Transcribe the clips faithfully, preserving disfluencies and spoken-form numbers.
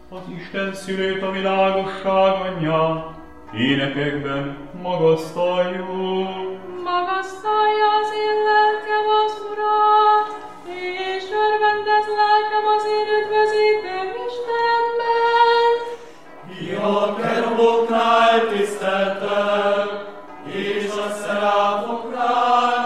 az Isten szülőt, a világosság anyját, énekekben magasztaljuk. Magasztalja az én lelkem az Urat, és örvendez lelkem az én üdvözítőm Istenben. Ja, keruboknál tiszteltek, és a szeráfoknál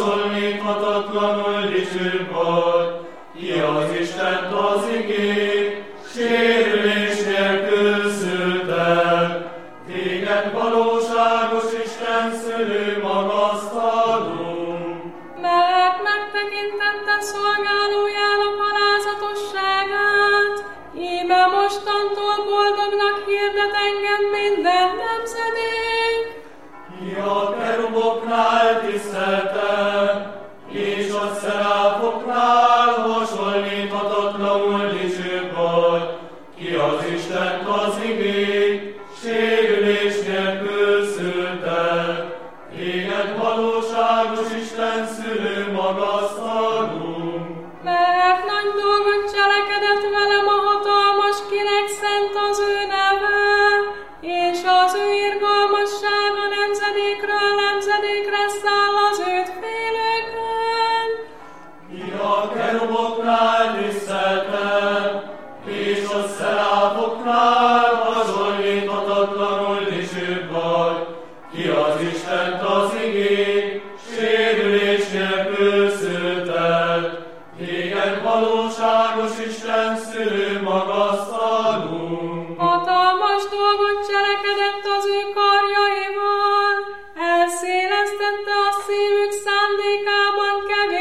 hasonlíthatatlanul dicsőbb vagy. Ki az Istent az igét, sérülés nélkül szültek. Téged valóságos Isten szülő magasztalunk. Mert megtekintette szolgálójának alázatosságát, íme mostantól boldognak hirdet engem minden nemzedék. Ja, keruboknál tiszteltek, és a szeráfoknál hasonlíthatatlanul dicsőbb vagy. Ki az Istent az igét, sérülés nélkül szültek. Téged valóságos Isten szülő magasztalunk. Mert nagy dolgot cselekedett velem a hatalmas, kinek szent az ő neve, és az ő irgalmassága nemzedékről nemzedékre száll az őt félőkön. Ja, keruboknál tiszteltek, és a szeráfoknál hasonlíthatatlanul dicsőbb vagy. Ki az Istent az igét, sérülés nélkül szültek. Téged valóságos Isten szülő magasztalunk. Hatalmas dolgot cselekedett az ő karjaival, elszélesztette a szívük szándékában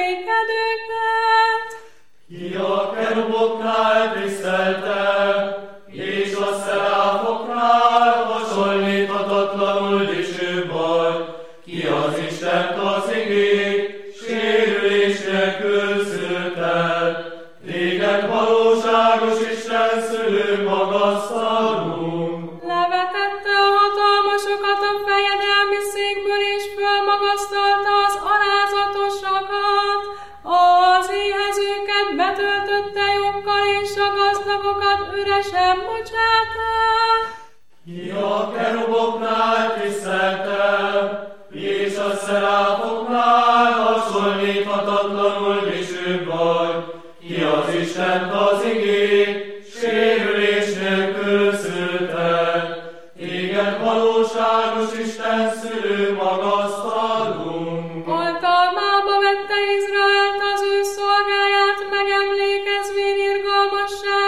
keménykedőket. Ja, keruboknál tiszteltek, és a szeráfoknál hasonlíthatatlanul dicsőbb vagy. Ki az Istent az igét, sérülés nélkül szültek. Téged valóságos Isten szülő magasztalunk. Levetette a hatalmasokat a fejedelmi székből, és fölmagasztalta az alázatosakat. Az éhezőket betöltötte joggal, és a gazdagokat üresen bocsátta. Ja, keruboknál tiszteltek, és a szeráfoknál hasonlíthatatlanul dicsőbb vagy. Ki az Istent az igét, sérülés nélkül szültek. Téged valóságos Isten szülő magasztalunk. Oltalmába vette Izraelt az ő szolgáját, megemlékezvén irgalmasságát,